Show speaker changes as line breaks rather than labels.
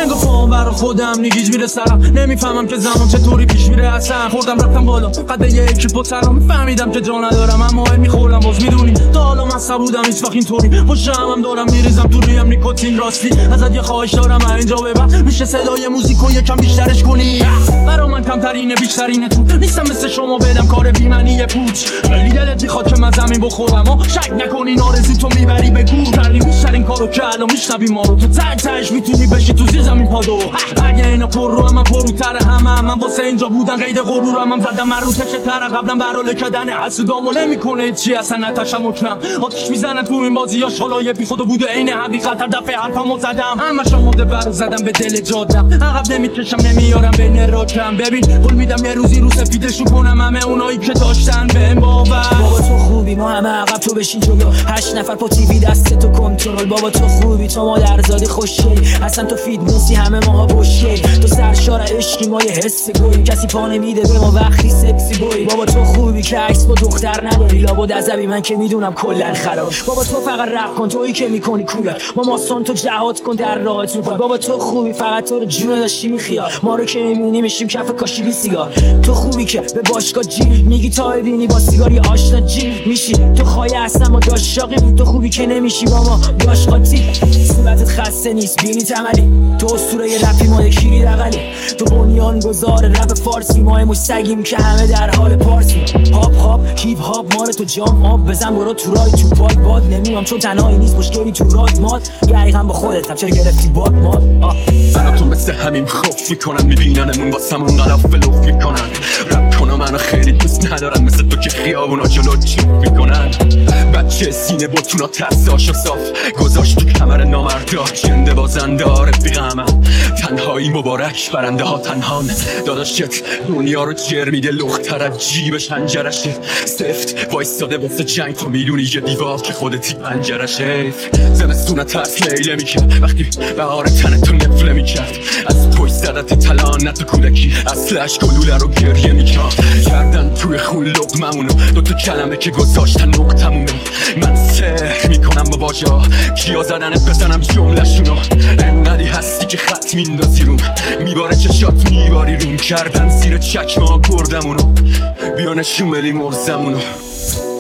انگار فهم برا خودم نیگیج میره سرم، نمیفهمم که زمان چطوری پیش میره اصلا. خوردم رفتم بالا قد یکی با سرم، میفهمیدم که جا ندارم اما میخورم باز میدونی تا حالا مصب بودم هیچ وقت اینطوری. پشت هم دارم میریزم تو رویم نیکوتین، راستی ازت یه خواهش دارم اینجا ببر میشه صدای موزیکو یکم بیشترش کنی. برا من کمترینه بیشترینه تو نیستم مثل شما بدم کار بی‌معنی پوچ. خیلی دلت میخواد که من زمین بخورم و شک نکنین آرزو تو میبری به گور. کردی بیشترین کارو که الان میشنوی ما رو، تو تش میتونی بشی تو زیر زمین پادو. اگه اینا پر رو من پروتر همه من واسه اینجا بودن قید غرورم هم زدم من رو تشه تر قبلا برا لکدن حسودامو نمیکنه چی اصلا نتشم مکنم. آتیش میزنن تو این بازی ها شالای بی خود بوده عین حقیقت. هر دفعه حرفمو زدم همه شماده برو زدم به دل جادم. عقب نمیکشم نمیارم بین راکم. ببین قول میدم یه روزی رو سفیدشون کنم همه اونایی که داشتن بهم باور.
بابا تو خوبی ما همه عقب تو بشین جلو، 8 نفر پا تیوی دست تو کنترل. بابا تو خوبی تو مادرزادی خوشگلی، اصلا تو فیتنسی همه ماها بشگلی. تو سرشار عشقی ما یه حس گویی، کسی پا نمیده به ما وقتی سکسی بوی. بابا تو خوبی که عکس با دختر نداری، لابد عذبی من که میدونم کلا خراب. بابا تو فقط رپ کن تویی که میکنی کولا، ما ماسون تو جهاد کن در راحت میکنی. بابا تو خوبی فقط تو رو جون داشتی میخیال، ما رو که میبینی میشیم کف کاشی بی سیگار. تو خوبی که به باشگاه جی میگی تا ببینی با سیگاری آشنا جی میشی. تو خواهی اصلا ما داشاقیم، تو خوبی که نمیشی با ما داشقاتی. صورتت خسته نیست بینی تملی، تو اسطوره رپی ما یکی رقلی. تو بنیان گذار رپ فارسی، ما مش سگیم که همه در حال پارسی. هاپ هاپ هیپ هاپ ماره تو جام آب بزن برو تو رای تو باد نمیام چون تنهایی نیست مشکلی تو رای ماد. دقیقاً با خودتم چرا گرفتی باد ماد.
براتون مثل همین خوف میکنن، میبیننمون واسمون غلاف لوف میکنن. رپ کنم منو خیلی دوست ندارن مثل تو که خیابونا جلو چیپ میکنن. بچه سینه بوتونا ترساش و صاف گذاشت تو کمر نامردا، جنده بازنده رفیقم. تنهایی مبارک برنده ها تنهان، داداشت دنیا رو جر میده لختر از جیبش هنجرشه. سفت وایستاده واسه جنگ، تو میدونی یه دیوار که خودتی پنجرشه. زمستونه ترس لیله میکرد وقتی بهار تن تو نفله میکرد. از پشت زدت تلانت کودکی اصلش گلوله رو گریه میکرد. کردن توی خون لقممونو دوتا کلمه که گذاشتن نقطمونو. من سحر میکنم با واژه‌ها کیا زدنت بزنم جمله‌شونو. انقدی هستی که خط میندازی روم، میباره چشات میباری روم. کردن زیر چکمه ها بردمونو، بیا نشون بدی مرزمونو.